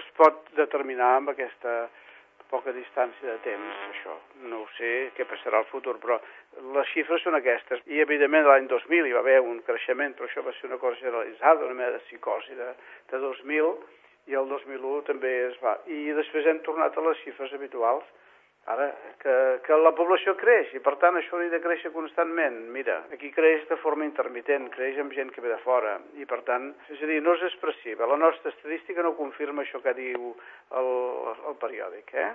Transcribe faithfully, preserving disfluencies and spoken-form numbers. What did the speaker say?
es pot determinar amb aquesta poca distància de temps, això. No ho sé què passarà al futur, però les xifres són aquestes. I, evidentment, l'any dos mil hi va haver un creixement, però això va ser una cosa generalitzada, una mena de psicosi de, de dos mil, i el dos mil u també es va. I després hem tornat a les xifres habituals. Ara, que, que la població creix, i per tant això hauria de créixer constantment. Mira, aquí creix de forma intermitent, creix amb gent que ve de fora, i per tant, és a dir, no és expressiva. La nostra estadística no confirma això que diu el, el periòdic, eh?